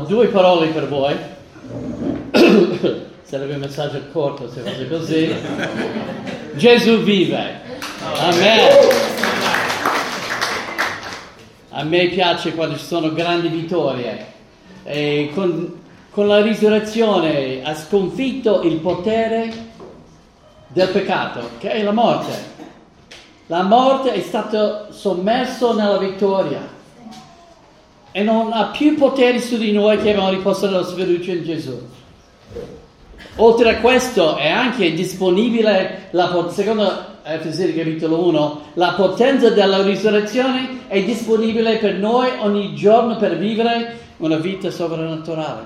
Due parole per voi. Sarebbe un messaggio corto se fosse così. Gesù vive. Amen. A me piace quando ci sono grandi vittorie. E con la risurrezione ha sconfitto il potere del peccato, che è la morte. La morte è stata sommersa nella vittoria. E non ha più potere su di noi che abbiamo riposto la sfiducia in Gesù. Oltre a questo è anche disponibile, secondo Efesini capitolo 1, la potenza della risurrezione è disponibile per noi ogni giorno per vivere una vita sovrannaturale.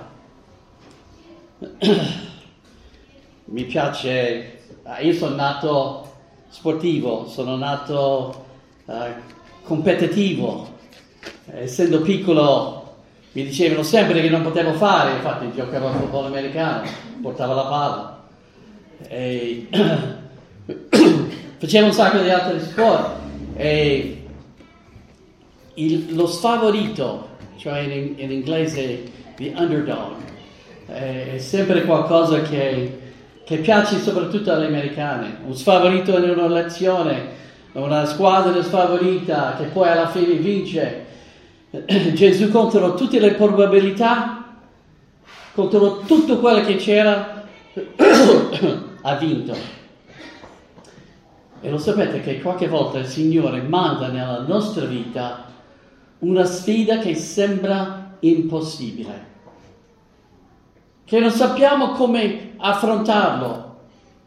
Mi piace, io sono nato sportivo, sono nato competitivo. Essendo piccolo mi dicevano sempre che non potevo fare, infatti giocavo a football americano, portavo la palla e facevo un sacco di altri sport e lo sfavorito, cioè in inglese the underdog, è sempre qualcosa che piace soprattutto alle americane. Un sfavorito in una lezione, una squadra sfavorita che poi alla fine vince. Gesù contro tutte le probabilità, contro tutto quello che c'era, ha vinto. E lo sapete che qualche volta il Signore manda nella nostra vita una sfida che sembra impossibile, che non sappiamo come affrontarlo.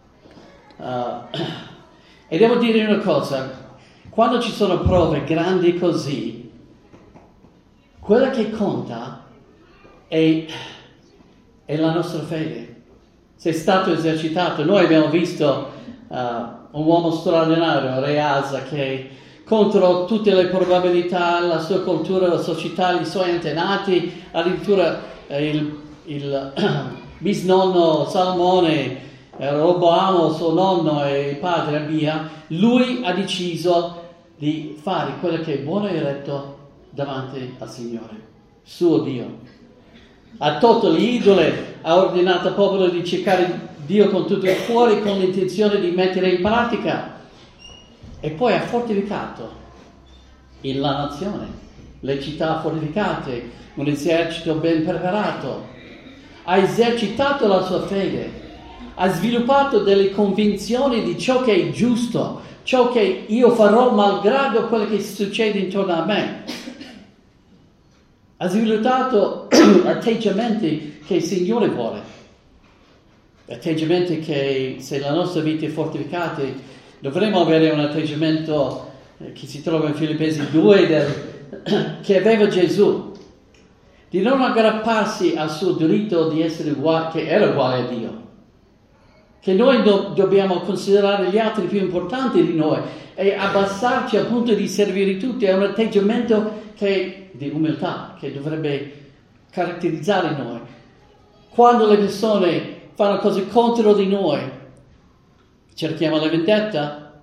E devo dire una cosa, quando ci sono prove grandi così, quella che conta è la nostra fede. Se è stato esercitato, noi abbiamo visto un uomo straordinario, Re Asa, che contro tutte le probabilità, la sua cultura, la società, i suoi antenati, addirittura il bisnonno Salomone, Roboamo, suo nonno e padre Abia, lui ha deciso di fare quello che è buono e retto davanti al Signore, suo Dio. Ha tolto gli idoli, ha ordinato al popolo di cercare Dio con tutto il cuore, con l'intenzione di mettere in pratica, e poi ha fortificato la nazione, le città fortificate, un esercito ben preparato. Ha esercitato la sua fede, ha sviluppato delle convinzioni di ciò che è giusto, ciò che io farò malgrado quello che succede intorno a me. Ha sviluppato atteggiamenti che il Signore vuole, atteggiamenti che, se la nostra vita è fortificata, dovremmo avere un atteggiamento che si trova in Filippesi 2 che aveva Gesù, di non aggrapparsi al suo diritto di essere uguale, che era uguale a Dio, che noi dobbiamo considerare gli altri più importanti di noi e abbassarci al punto di servire tutti. È un atteggiamento di umiltà che dovrebbe caratterizzare noi. Quando le persone fanno cose contro di noi, cerchiamo la vendetta.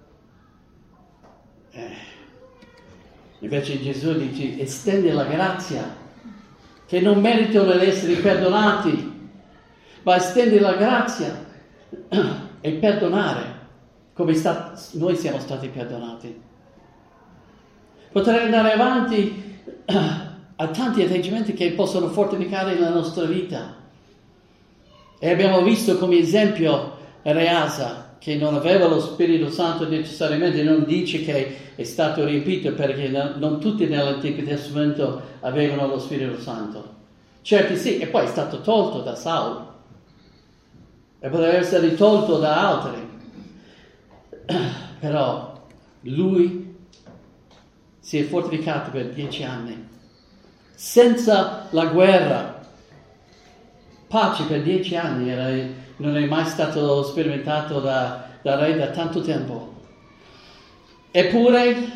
Invece Gesù dice: estende la grazia, che non meritano di essere perdonati, ma estende la grazia e perdonare come noi siamo stati perdonati. Potrei andare avanti a tanti atteggiamenti che possono fortificare la nostra vita. E abbiamo visto come esempio Re Asa, che non aveva lo Spirito Santo necessariamente, non dice che è stato riempito, perché non tutti nell'Antico Testamento avevano lo Spirito Santo. Certi sì, e poi è stato tolto da Saulo, e poteva essere tolto da altri. Però lui si è fortificato per 10 anni, senza la guerra, pace per 10 anni, non è mai stato sperimentato da re da tanto tempo. Eppure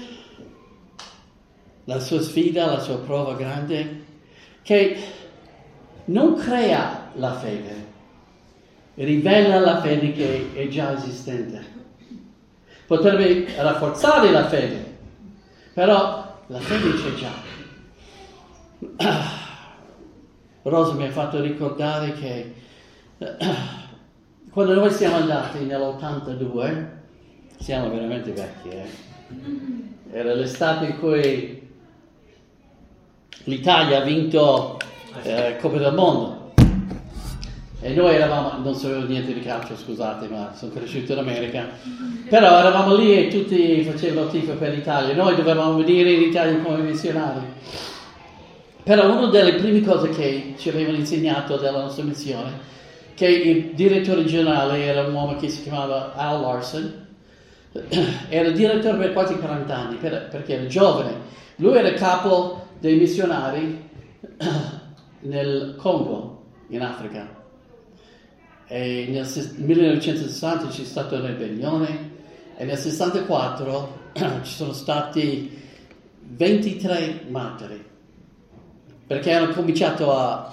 la sua sfida, la sua prova grande, che non crea la fede, rivela la fede che è già esistente. Potrebbe rafforzare la fede, però la fede c'è già. Rosa mi ha fatto ricordare che quando noi siamo andati nell'82, siamo veramente vecchi, era l'estate in cui l'Italia ha vinto Coppa del Mondo. E noi eravamo, non sapevo niente di calcio, scusate, ma sono cresciuto in America, però eravamo lì e tutti facevano tifo per l'Italia, noi dovevamo venire in Italia come missionari. Però una delle prime cose che ci avevano insegnato della nostra missione, che il direttore generale era un uomo che si chiamava Al Larson, era direttore per quasi 40 anni, perché era giovane. Lui era capo dei missionari nel Congo, in Africa. E nel 1960 c'è stata una ribellione e nel 64 ci sono stati 23 martiri perché hanno cominciato a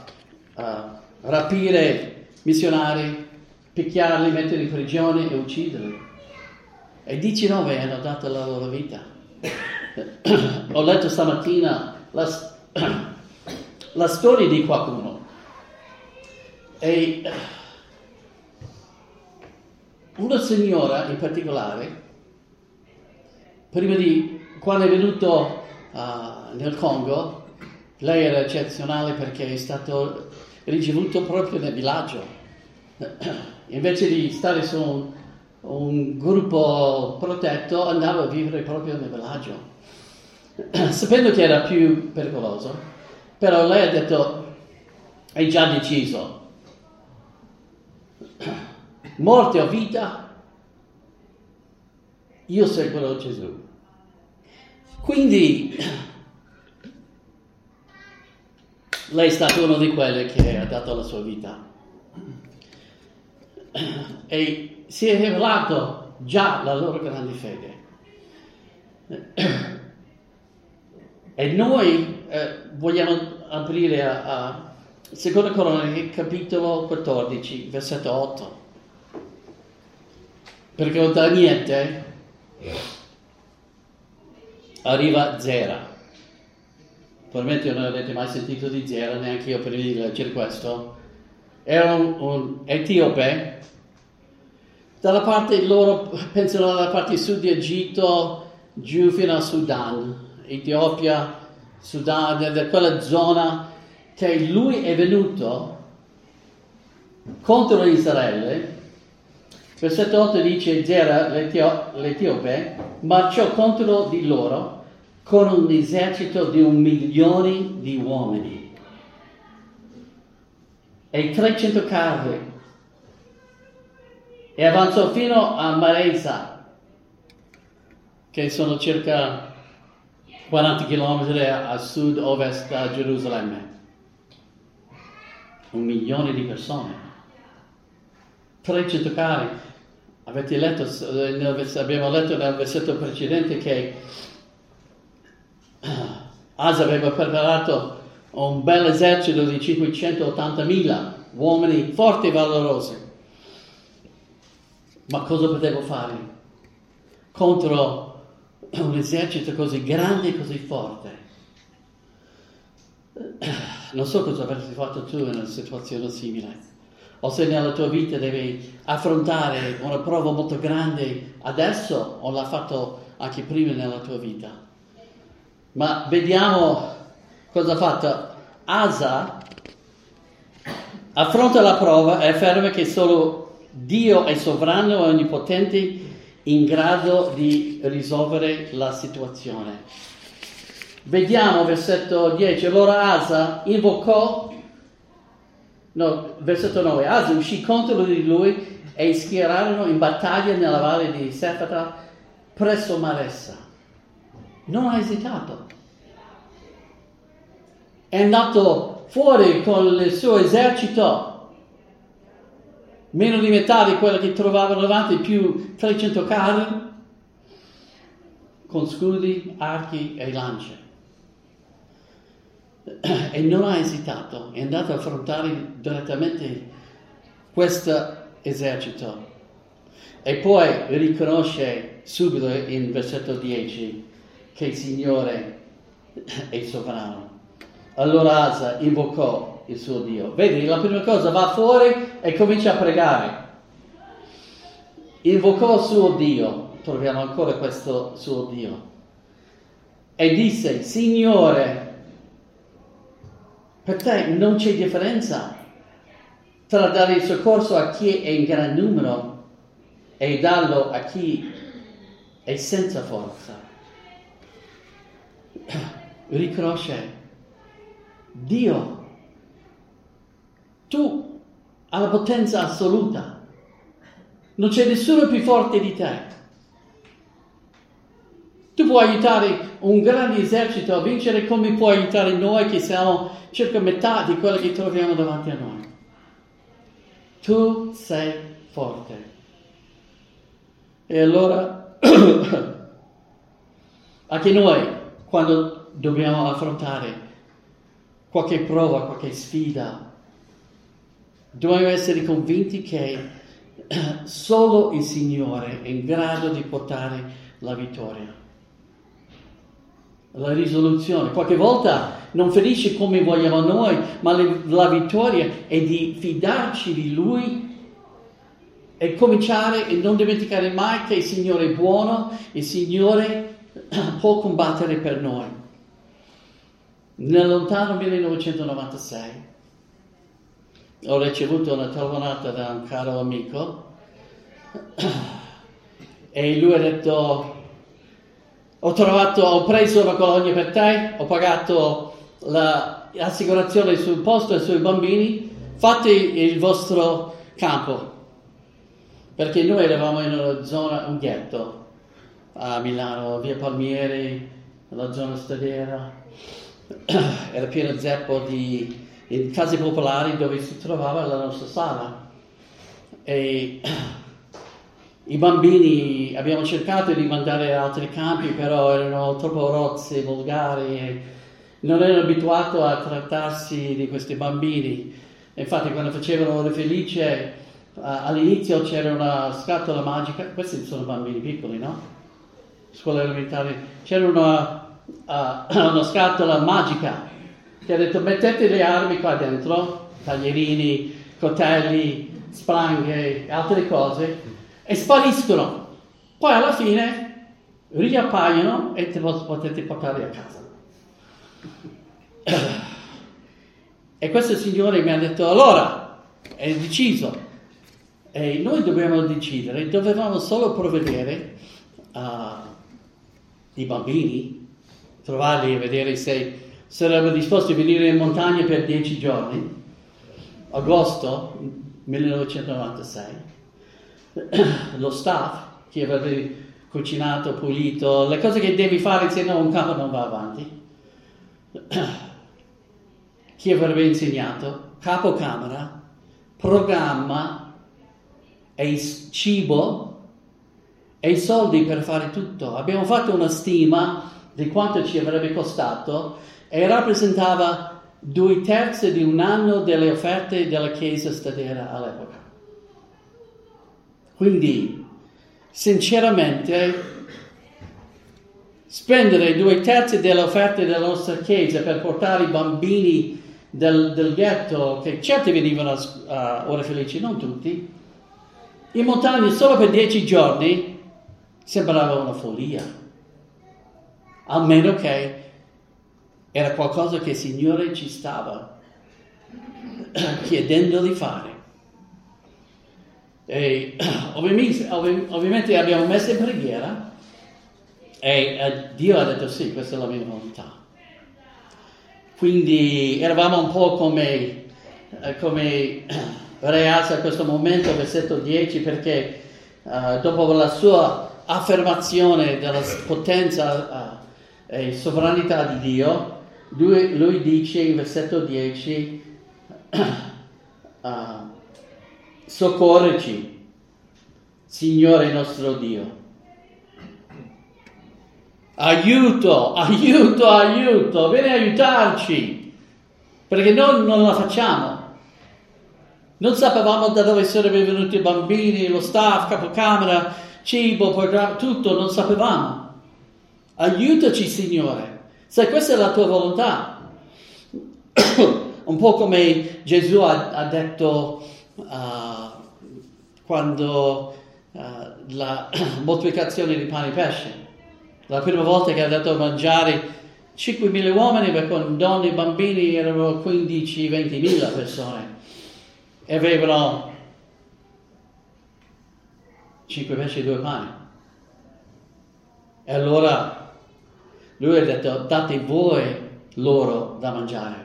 rapire missionari, picchiarli, metterli in prigione e ucciderli. E 19 hanno dato la loro vita. Ho letto stamattina la storia di qualcuno e una signora in particolare, quando è venuto nel Congo, lei era eccezionale perché è stato ricevuto proprio nel villaggio. Invece di stare su un gruppo protetto, andava a vivere proprio nel villaggio, sapendo che era più pericoloso. Però lei ha detto, è già deciso, morte o vita, io seguirò Gesù. Quindi lei è stata una di quelle che ha dato la sua vita e si è rivelato già la loro grande fede. E noi vogliamo aprire a Seconda Cronache, capitolo 14, versetto 8. Perché da niente arriva Zera. Probabilmente non avete mai sentito di Zera, neanche io prima di leggere questo. Era un etiope, dalla parte loro pensano dalla parte sud di Egitto, giù fino a Sudan, Etiopia, Sudan, da quella zona, che lui è venuto contro Israele. Versetto 8 dice: Zera, l'Etiope, marciò contro di loro con un esercito di 1 milione di uomini e 300 carri e avanzò fino a Maresa, che sono circa 40 km a sud-ovest da Gerusalemme. 1 milione di persone, 300 carri. Avete letto, abbiamo letto nel versetto precedente che Asa aveva preparato un bel esercito di 580.000 uomini forti e valorosi. Ma cosa potevo fare contro un esercito così grande e così forte? Non so cosa avresti fatto tu in una situazione simile, o se nella tua vita devi affrontare una prova molto grande adesso o l'ha fatto anche prima nella tua vita. Ma vediamo cosa ha fatto. Asa affronta la prova e afferma che solo Dio è sovrano e onnipotente, in grado di risolvere la situazione. Vediamo versetto 10. Allora Asa versetto 9. Asa uscì contro di lui e schierarono in battaglia nella valle di Sefata presso Maressa. Non ha esitato. È andato fuori con il suo esercito, meno di metà di quello che trovavano davanti, più 300 carri, con scudi, archi e lance. E non ha esitato, è andato a affrontare direttamente questo esercito. E poi riconosce subito in versetto 10 che il Signore è sovrano. Allora Asa invocò il suo Dio. Vedi, la prima cosa, va fuori e comincia a pregare. Invocò il suo Dio, troviamo ancora questo suo Dio, e disse: Signore, per te non c'è differenza tra dare il soccorso a chi è in gran numero e darlo a chi è senza forza. Riconosce: Dio, tu hai la potenza assoluta, non c'è nessuno più forte di te. Tu puoi aiutare un grande esercito a vincere come puoi aiutare noi che siamo circa metà di quello che troviamo davanti a noi. Tu sei forte. E allora anche noi, quando dobbiamo affrontare qualche prova, qualche sfida, dobbiamo essere convinti che solo il Signore è in grado di portare la vittoria, la risoluzione. Qualche volta non finisce come vogliamo noi, ma la vittoria è di fidarci di Lui e cominciare e non dimenticare mai che il Signore è buono, il Signore può combattere per noi. Nel lontano 1996 ho ricevuto una telefonata da un caro amico e lui ha detto: ho preso una colonia per te, ho pagato l'assicurazione sul posto e sui bambini, fate il vostro campo. Perché noi eravamo in una zona, un ghetto a Milano, via Palmieri, la zona Stadera, era pieno zeppo di case popolari dove si trovava la nostra sala. E i bambini abbiamo cercato di mandare a altri campi, però erano troppo rozzi, volgari, e non erano abituati a trattarsi di questi bambini. Infatti quando facevano ore felice, all'inizio c'era una scatola magica, questi sono bambini piccoli, no? Scuola elementare, c'era una scatola magica che ha detto: mettete le armi qua dentro, taglierini, coltelli, spranghe, altre cose, e spariscono. Poi alla fine riappaiono e te lo potete portare a casa. E questo signore mi ha detto: allora, è deciso. E noi dobbiamo decidere, dovevamo solo provvedere i bambini, trovarli e vedere se sarebbero disposti a venire in montagna per 10 giorni, agosto 1996. Lo staff, chi avrebbe cucinato, pulito, le cose che devi fare, se no un campo non va avanti. Chi avrebbe insegnato, capocamera, programma, e il cibo e i soldi per fare tutto. Abbiamo fatto una stima di quanto ci avrebbe costato e rappresentava 2/3 di un anno delle offerte della Chiesa Stadera all'epoca. Quindi, sinceramente, spendere 2/3 delle offerte della nostra Chiesa per portare i bambini del ghetto, che certi venivano a ore felici, non tutti, in montagna solo per 10 giorni, sembrava una follia. Almeno che era qualcosa che il Signore ci stava chiedendo di fare. E ovviamente abbiamo messo in preghiera e Dio ha detto: sì, questa è la mia volontà. Quindi eravamo un po' come Reasa a questo momento, versetto 10, perché dopo la sua affermazione della potenza e sovranità di Dio, lui dice in versetto 10: soccorrici, Signore nostro Dio. Aiuto, aiuto, aiuto, vieni a aiutarci, perché noi non la facciamo. Non sapevamo da dove sarebbero venuti i bambini, lo staff, capocamera, cibo, programma, tutto, non sapevamo. Aiutaci, Signore. Se questa è la tua volontà, un po' come Gesù ha detto quando la moltiplicazione di pane e pesce. La prima volta che ha dato a mangiare 5.000 uomini, perché con donne e bambini erano 15-20.000 persone e avevano 5 pesci e 2 pani. E allora lui ha detto: date voi loro da mangiare.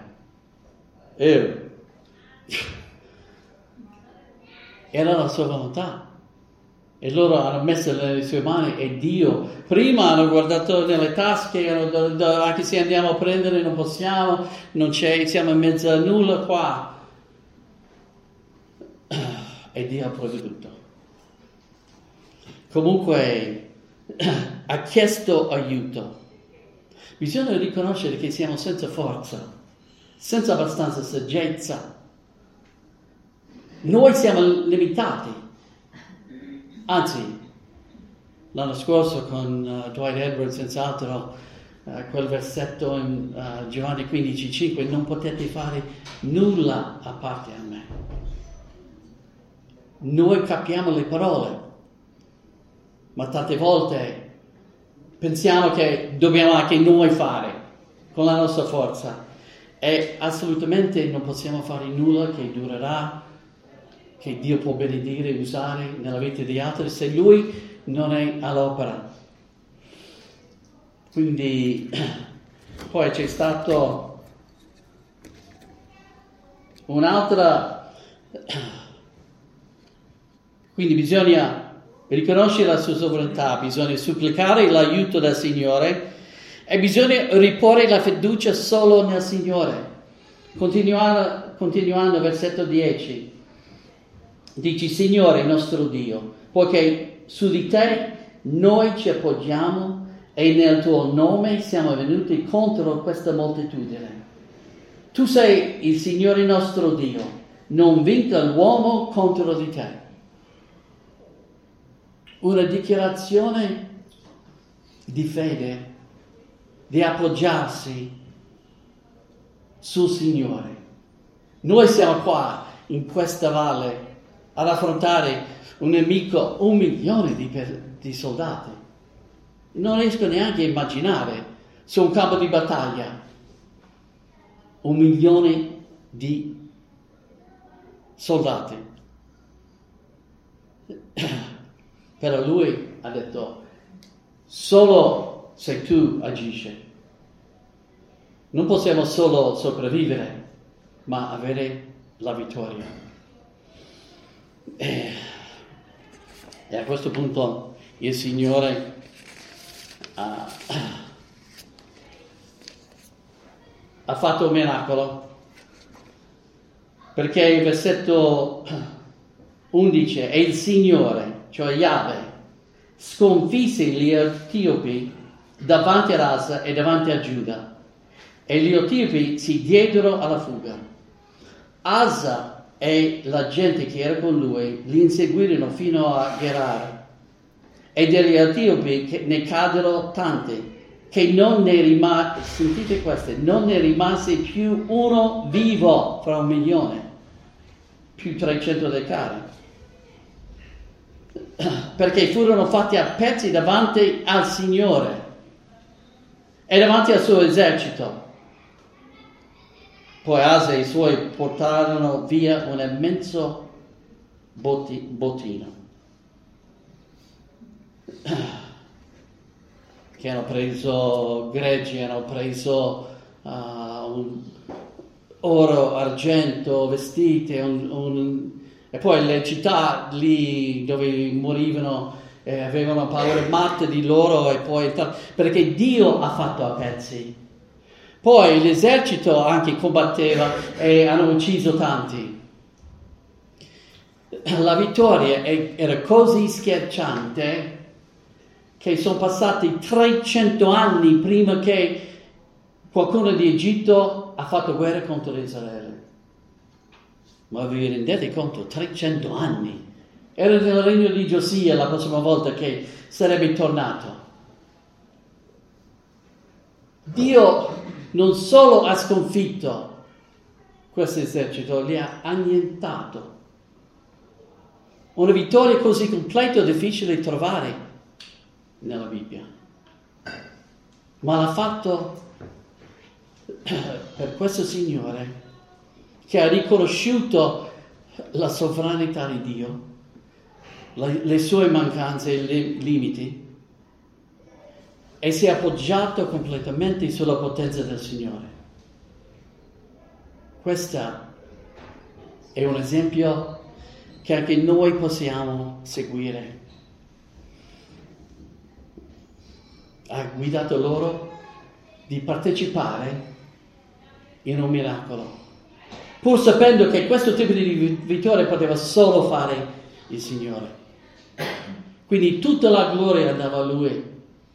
Era la sua volontà. E loro hanno messo nelle sue mani e Dio, prima hanno guardato nelle tasche, anche se andiamo a prendere non possiamo, non c'è, siamo in mezzo a nulla qua. E Dio ha provveduto. Comunque ha chiesto aiuto. Bisogna riconoscere che siamo senza forza, senza abbastanza saggezza. Noi siamo limitati. Anzi, l'anno scorso con Dwight Edwards, senz'altro, quel versetto in Giovanni 15,5, non potete fare nulla a parte a me. Noi capiamo le parole, ma tante volte pensiamo che dobbiamo anche noi fare con la nostra forza e assolutamente non possiamo fare nulla che durerà, che Dio può benedire e usare nella vita di altri se Lui non è all'opera. Quindi poi c'è stato un'altra, quindi bisogna riconoscere la sua sovranità, bisogna supplicare l'aiuto del Signore e bisogna riporre la fiducia solo nel Signore. Continuando versetto 10. Dici: Signore nostro Dio, poiché su di te noi ci appoggiamo e nel tuo nome siamo venuti contro questa moltitudine. Tu sei il Signore nostro Dio, non vinca l'uomo contro di te. Una dichiarazione di fede, di appoggiarsi sul Signore. Noi siamo qua in questa valle ad affrontare un nemico, 1 milione di soldati. Non riesco neanche a immaginare su un campo di battaglia 1 milione di soldati. Però lui ha detto: solo se tu agisci. Non possiamo solo sopravvivere, ma avere la vittoria. E a questo punto il Signore ha fatto un miracolo, perché il versetto 11 è il Signore, cioè Yahweh, sconfisse gli Etiopi davanti a Asa e davanti a Giuda, e gli Etiopi si diedero alla fuga. Asa e la gente che era con lui li inseguirono fino a Gerar, e degli Etiopi ne caddero tanti che non ne rimase, sentite queste, non ne rimase più uno vivo fra 1 milione, più 300 dei carri, perché furono fatti a pezzi davanti al Signore e davanti al suo esercito. Poi Asa e i suoi portarono via un immenso bottino, che hanno preso greggi, hanno preso oro, argento, vestiti, e poi le città lì dove morivano avevano paura matte di loro, e poi perché Dio ha fatto a pezzi. Poi l'esercito anche combatteva e hanno ucciso tanti. La vittoria era così schiacciante che sono passati 300 anni prima che qualcuno di Egitto ha fatto guerra contro Israele. Ma vi rendete conto? 300 anni. Era nel regno di Giosia la prossima volta che sarebbe tornato. Dio non solo ha sconfitto questo esercito li ha annientato. Una vittoria così completa è difficile da trovare nella Bibbia, ma l'ha fatto per questo Signore che ha riconosciuto la sovranità di Dio, le sue mancanze e i limiti, e si è appoggiato completamente sulla potenza del Signore. Questo è un esempio che anche noi possiamo seguire. Ha guidato loro di partecipare in un miracolo, pur sapendo che questo tipo di vittoria poteva solo fare il Signore. Quindi tutta la gloria andava a Lui.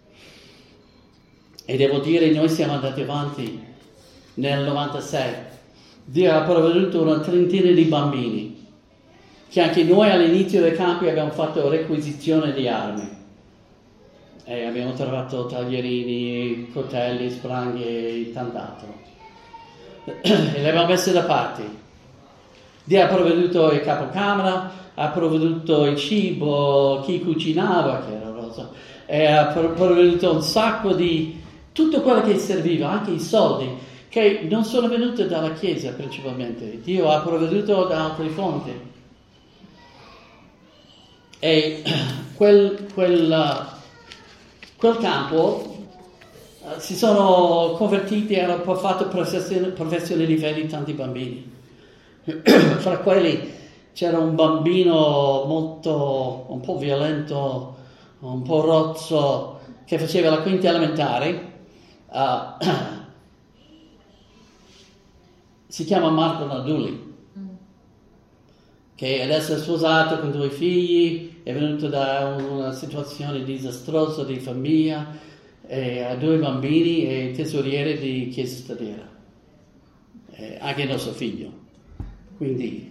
E devo dire, noi siamo andati avanti nel 96. Dio ha provveduto una trentina di bambini, che anche noi all'inizio dei campi abbiamo fatto requisizione di armi. E abbiamo trovato taglierini, coltelli, spranghe e tant'altro. E le abbiamo messe da parte. Dio ha provveduto il capocamera, ha provveduto il cibo, chi cucinava, che era Rosa, e ha provveduto un sacco di tutto quello che serviva, anche i soldi, che non sono venuti dalla Chiesa principalmente. Dio ha provveduto da altre fonti. E quel campo si sono convertiti e hanno fatto professione di fede tanti bambini. Fra quelli c'era un bambino un po' violento, un po' rozzo, che faceva la quinta elementare. Si chiama Marco Nardulli, che adesso è sposato con 2 figli, è venuto da una situazione disastrosa di famiglia, e ha 2 bambini e tesoriere di Chiesa Stradera, anche il nostro figlio. Quindi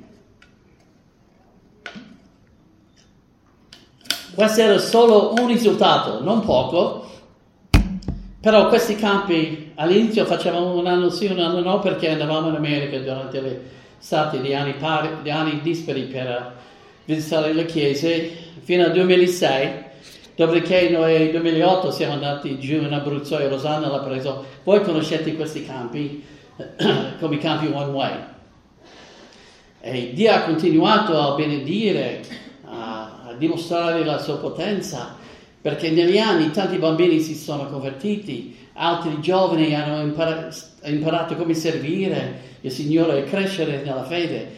questo era solo un risultato, non poco, però questi campi all'inizio facevamo un anno sì, un anno no, perché andavamo in America durante le stati di anni dispari per visitare le chiese, fino al 2006, dopodiché noi nel 2008 siamo andati giù in Abruzzo e Rosanna l'ha preso. Voi conoscete questi campi come i campi One Way. E Dio ha continuato a benedire, a dimostrare la sua potenza, perché negli anni tanti bambini si sono convertiti, altri giovani hanno imparato come servire il Signore e crescere nella fede.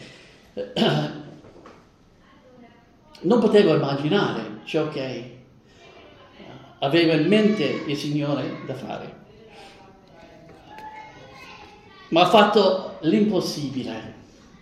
Non potevo immaginare ciò che aveva in mente il Signore da fare, ma ha fatto l'impossibile.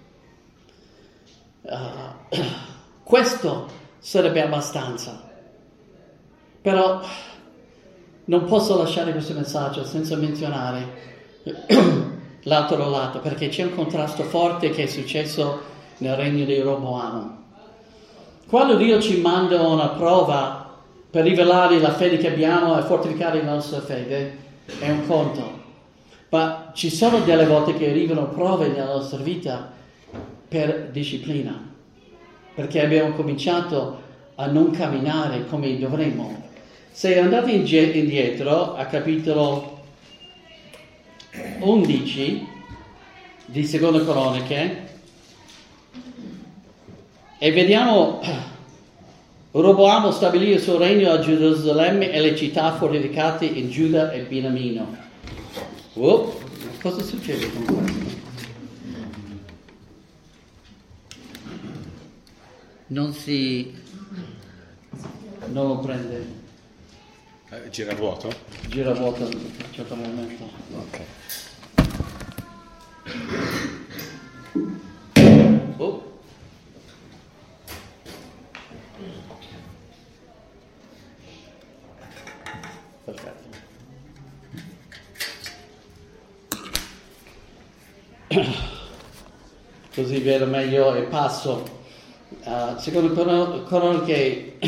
Questo sarebbe abbastanza. Però non posso lasciare questo messaggio senza menzionare l'altro lato, perché c'è un contrasto forte che è successo nel regno di Roboamo. Quando Dio ci manda una prova per rivelare la fede che abbiamo e fortificare la nostra fede, è un conto. Ma ci sono delle volte che arrivano prove nella nostra vita per disciplina, perché abbiamo cominciato a non camminare come dovremmo. Se andate indietro a capitolo 11 di Seconde Croniche e vediamo Roboamo stabilì il suo regno a Gerusalemme e le città fortificate in Giuda e Beniamino. Cosa succede con questo? Non lo prende. Gira vuoto? Gira vuoto a un certo momento. Ok. Perfetto. Così vedo meglio e passo. Secondo Croniche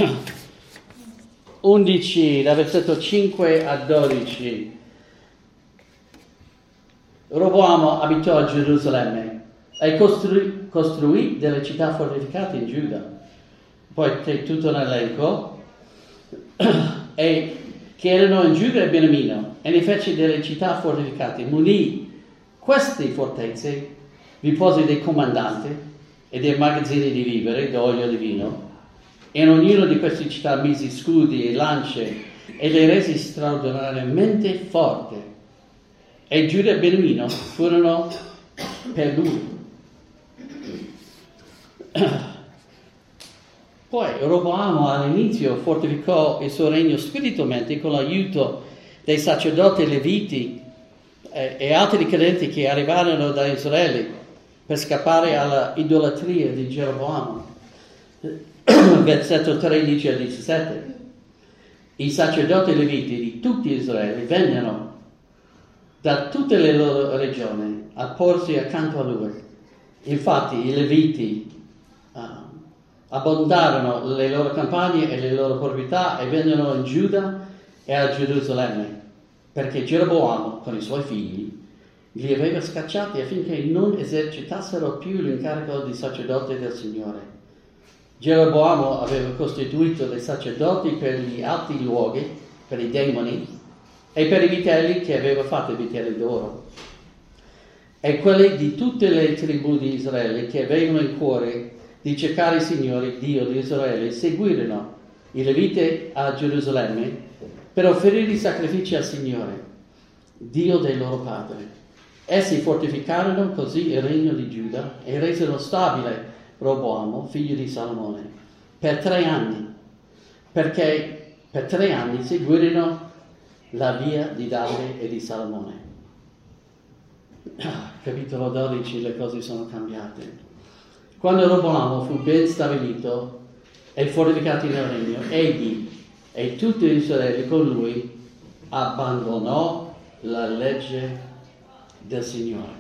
11, dal versetto 5 a 12. Roboamo abitò a Gerusalemme e costruì delle città fortificate in Giuda. Poi c'è tutto un elenco, e che erano in Giuda e Beniamino, e ne fece delle città fortificate, munì queste fortezze, vi pose dei comandanti e dei magazzini di vivere, d'olio e di vino, e in ognuna di queste città mise scudi e lance e le rese straordinariamente forti. E Giuda e Beniamino furono per lui. Poi Roboamo all'inizio fortificò il suo regno spiritualmente con l'aiuto dei sacerdoti leviti e altri credenti che arrivarono da Israele per scappare alla idolatria di Geroboamo. Versetto 13 a 17. I sacerdoti leviti di tutti Israele vennero da tutte le loro regioni a porsi accanto a lui. Infatti i leviti abbondarono le loro campagne e le loro proprietà e vennero in Giuda e a Gerusalemme, perché Geroboamo con i suoi figli li aveva scacciati affinché non esercitassero più l'incarico di sacerdote del Signore. Geroboamo aveva costituito dei sacerdoti per gli alti luoghi, per i demoni e per i vitelli che aveva fatto i vitelli d'oro. E quelli di tutte le tribù di Israele che avevano in cuore di cercare il Signore, Dio di Israele, seguirono i Leviti a Gerusalemme per offrire i sacrifici al Signore, Dio dei loro padri. Essi fortificarono così il regno di Giuda e resero stabile Roboamo, figlio di Salomone, per 3 anni, perché per 3 anni seguirono la via di Davide e di Salomone. Capitolo 12, le cose sono cambiate. Quando Roboamo fu ben stabilito e fortificato nel regno, egli e tutto Israele con lui abbandonò la legge del Signore.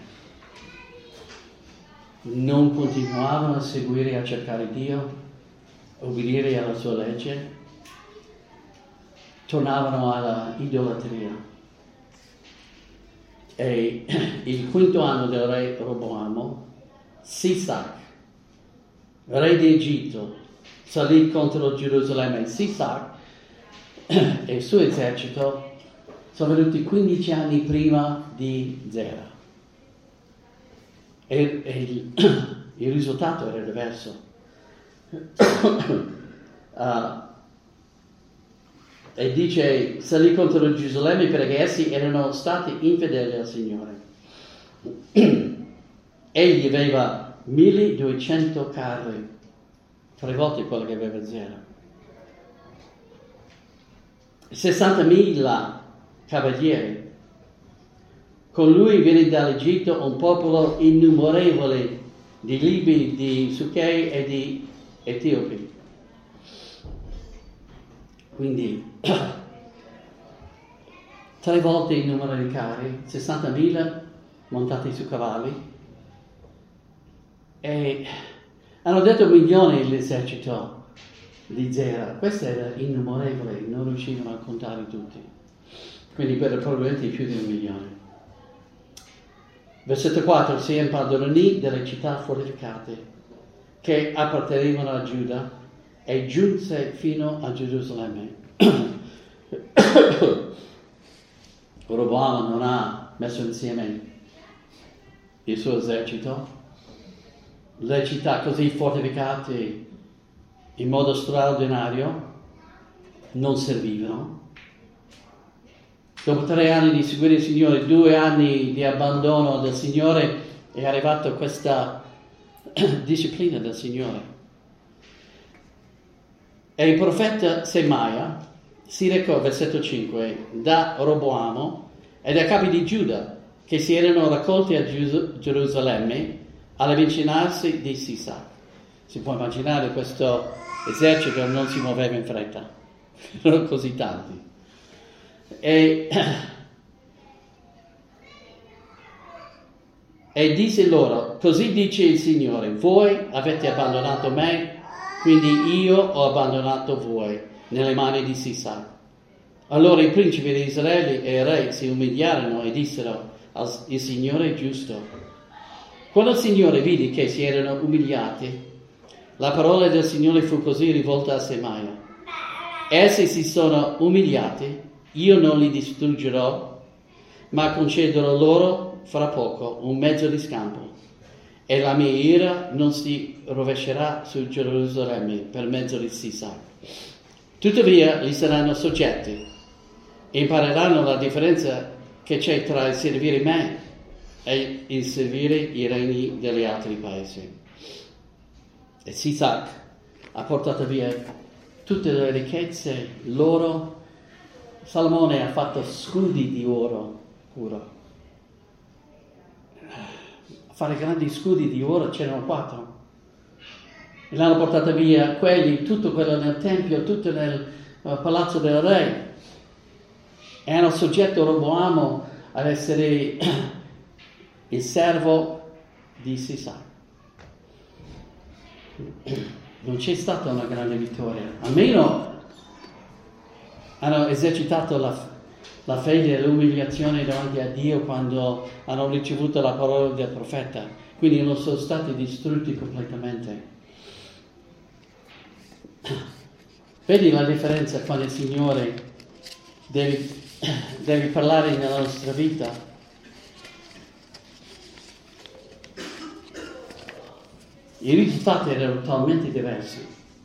Non continuavano a seguire e a cercare Dio, obbedire alla sua legge, tornavano alla idolatria. E il 5° anno del re Roboamo, Sisac, re di Egitto, salì contro Gerusalemme. Sisac e il suo esercito sono venuti 15 anni prima di Zera. E il risultato era diverso. E dice, salì contro Gerusalemme perché essi erano stati infedeli al Signore. Egli aveva 1200 carri, 3 volte quello che aveva Zera. 60.000 cavalieri. Con lui viene dall'Egitto un popolo innumerevole di Libi, di Suchei e di Etiopi. Quindi 3 volte il numero di carri, 60.000 montati su cavalli, e hanno detto 1 milione l'esercito di Zera. Questo era innumerevole, non riuscivano a contare tutti, quindi probabilmente più di 1 milione. Versetto 4, si impadronì delle città fortificate che appartenevano a Giuda e giunse fino a Gerusalemme. Roboamo non ha messo insieme il suo esercito. Le città così fortificate in modo straordinario non servivano. Dopo 3 anni di seguire il Signore, 2 anni di abbandono del Signore, è arrivata questa disciplina del Signore. E il profeta Semaia si recò, versetto 5, da Roboamo e dai capi di Giuda che si erano raccolti a Gerusalemme all'avvicinarsi di Sisac. Si può immaginare questo esercito non si muoveva in fretta, erano così tanti. E disse loro, così dice il Signore, voi avete abbandonato me, quindi io ho abbandonato voi nelle mani di Sisac. Allora i principi di Israele e i re si umiliarono e dissero, il Signore è giusto, Quando il Signore vide che si erano umiliati, la parola del Signore fu così rivolta a Semaia: essi si sono umiliati, io non li distruggerò, ma concederò loro fra poco un mezzo di scampo, e la mia ira non si rovescerà su Gerusalemme per mezzo di Sisà. Tuttavia gli saranno soggetti e impareranno la differenza che c'è tra il servire me e il servire i regni degli altri paesi. E Sisac ha portato via tutte le ricchezze loro. Salomone ha fatto scudi di oro puro. A fare grandi scudi di oro c'erano 4. E l'hanno portato via quelli, tutto quello nel tempio, tutto nel palazzo del re. E hanno soggetto Roboamo ad essere il servo di Sisà. Non c'è stata una grande vittoria, almeno hanno esercitato la fede e l'umiliazione davanti a Dio quando hanno ricevuto la parola del profeta, quindi non sono stati distrutti completamente. Vedi la differenza quando il Signore deve parlare nella nostra vita? I risultati erano talmente diversi.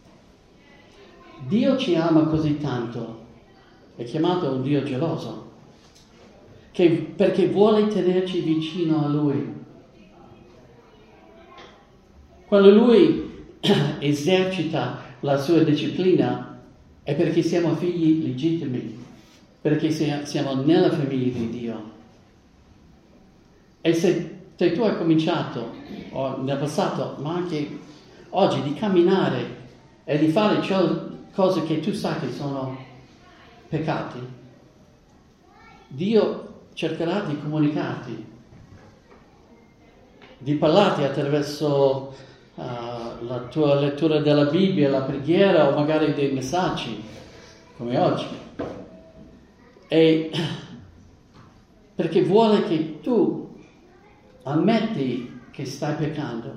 Dio ci ama così tanto, è chiamato un Dio geloso, perché vuole tenerci vicino a Lui. Quando Lui esercita la sua disciplina è perché siamo figli legittimi, perché siamo nella famiglia di Dio. E se tu hai cominciato nel passato, ma anche oggi, di camminare e di fare cose che tu sai che sono peccati, Dio cercherà di comunicarti, di parlarti attraverso la tua lettura della Bibbia, la preghiera o magari dei messaggi, come oggi. E perché vuole che tu ammetti che stai peccando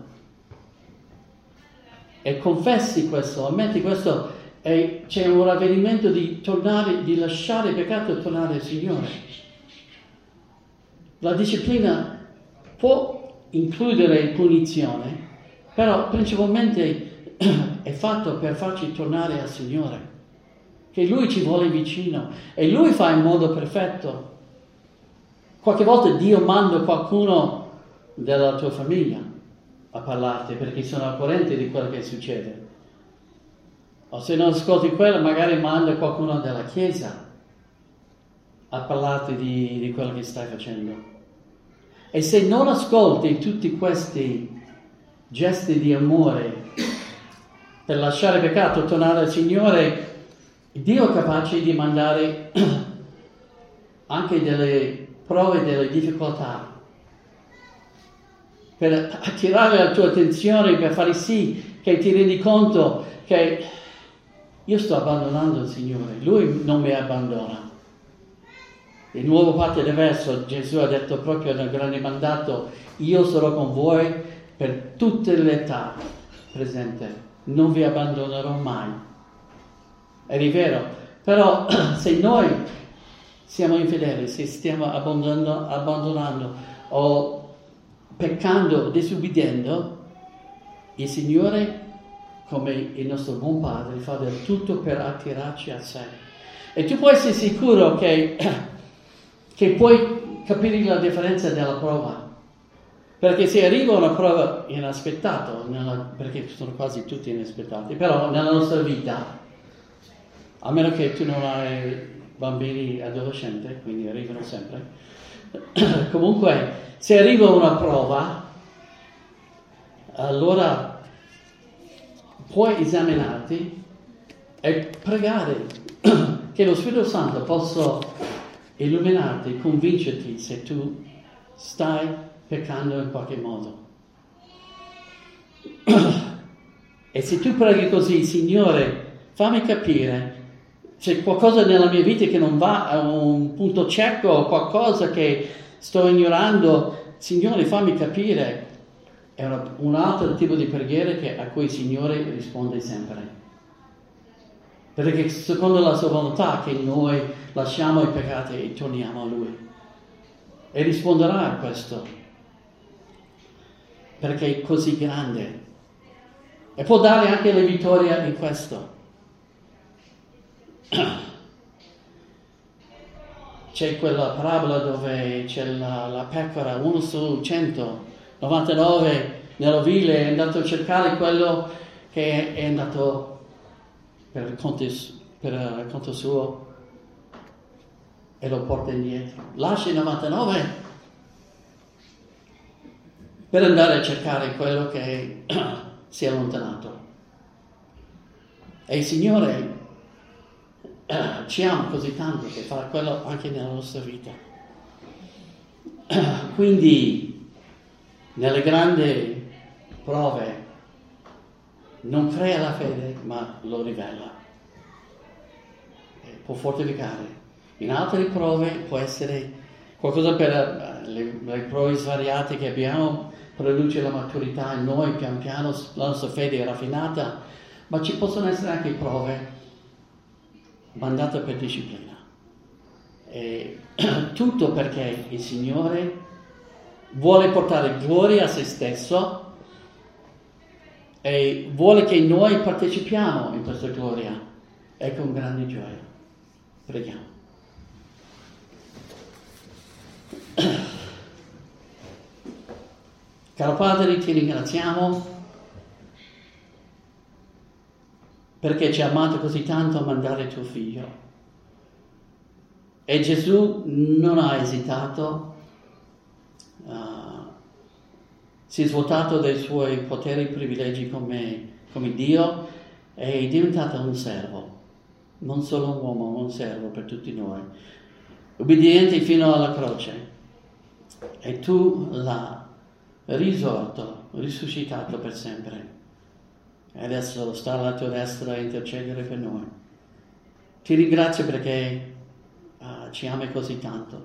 e confessi questo, ammetti questo, e c'è un ravvedimento di tornare, di lasciare il peccato e tornare al Signore. La disciplina può includere punizione, però principalmente è fatto per farci tornare al Signore, che Lui ci vuole vicino e Lui fa in modo perfetto. Qualche volta Dio manda qualcuno della tua famiglia a parlarti perché sono al corrente di quello che succede. O se non ascolti quello, magari manda qualcuno della chiesa a parlarti di quello che stai facendo. E se non ascolti tutti questi gesti di amore per lasciare il peccato, tornare al Signore, Dio è capace di mandare anche delle prove, delle difficoltà per attirare la tua attenzione, per fare sì che ti rendi conto che io sto abbandonando il Signore, Lui non mi abbandona. Il nuovo patto è diverso, Gesù ha detto proprio nel grande mandato: io sarò con voi per tutte le età presente, non vi abbandonerò mai. È vero, però se noi siamo infedeli, se stiamo abbandonando o peccando, disubbidendo, il Signore, come il nostro buon Padre, fa del tutto per attirarci a sé. E tu puoi essere sicuro che puoi capire la differenza della prova. Perché se arriva una prova inaspettata, perché sono quasi tutti inaspettati, però nella nostra vita, a meno che tu non hai bambini adolescenti, quindi arrivano sempre, comunque se arriva una prova, allora puoi esaminarti e pregare che lo Spirito Santo possa illuminarti, convincerti se tu stai peccando in qualche modo. E se tu preghi così: Signore, fammi capire, c'è qualcosa nella mia vita che non va, a un punto cieco, qualcosa che sto ignorando, Signore, fammi capire. è un altro tipo di preghiera a cui il Signore risponde sempre. Perché secondo la sua volontà che noi lasciamo i peccati e torniamo a Lui. E risponderà a questo. Perché è così grande. E può dare anche le vittorie in questo. C'è quella parabola dove c'è la pecora, 1 su 100, 99 nell'ovile, è andato a cercare quello che è andato per conto suo e lo porta indietro. Lascia i 99 per andare a cercare quello che si è allontanato. E il Signore ci ama così tanto che farà quello anche nella nostra vita. Quindi nelle grandi prove non crea la fede, ma lo rivela. Può fortificare. In altre prove può essere qualcosa per le prove svariate che abbiamo, produce la maturità in noi, pian piano la nostra fede è raffinata, ma ci possono essere anche prove mandate per disciplina. E tutto perché il Signore vuole portare gloria a se stesso e vuole che noi partecipiamo in questa gloria e con grande gioia. Preghiamo. Caro Padre, ti ringraziamo perché ci ha amato così tanto a mandare tuo Figlio. E Gesù non ha esitato, si è svuotato dei suoi poteri e privilegi come Dio e è diventato un servo, non solo un uomo, ma un servo per tutti noi, ubbidiente fino alla croce. E tu l'hai risorto, risuscitato per sempre. E adesso sta alla tua destra a intercedere per noi. Ti ringrazio perché ci ami così tanto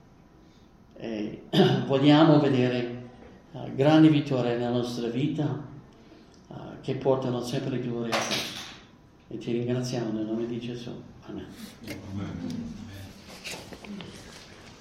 e vogliamo vedere grandi vittorie nella nostra vita che portano sempre gloria a te. E ti ringraziamo nel nome di Gesù. Amen.